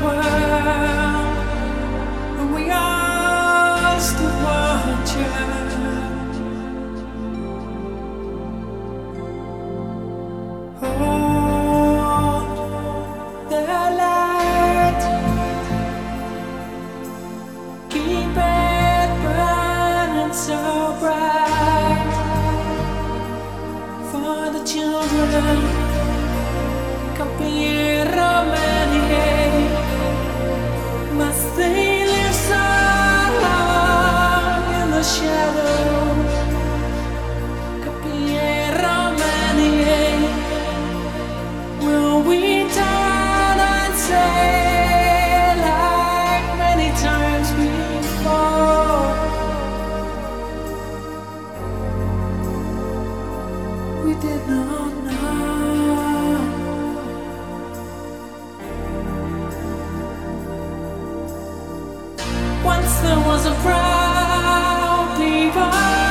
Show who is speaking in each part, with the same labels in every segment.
Speaker 1: world, and we all stood watching. Hold the light, keep it burning so bright for the children. Compañero Manier, must they live so long in the shadow? Compañero Manier, will we turn and say like many times before? We did not know. Once there was a proud people,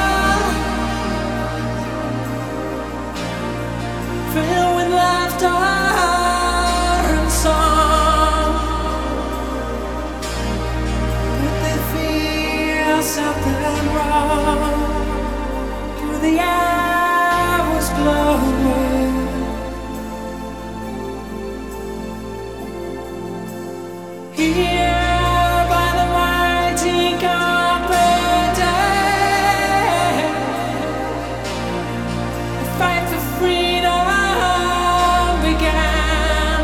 Speaker 1: filled with laughter and song, but they feel something wrong. Through the air was blowing. Here fight for freedom began.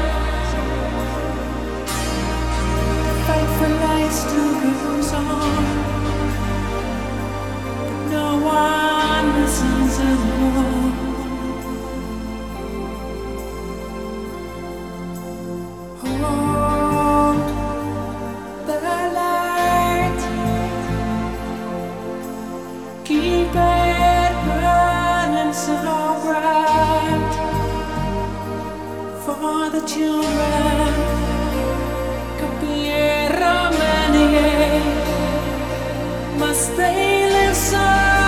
Speaker 1: The fight for life still goes on, but no one listens anymore. Hold the light, keep it burning so bright for the children. Compañero Manier, must they live so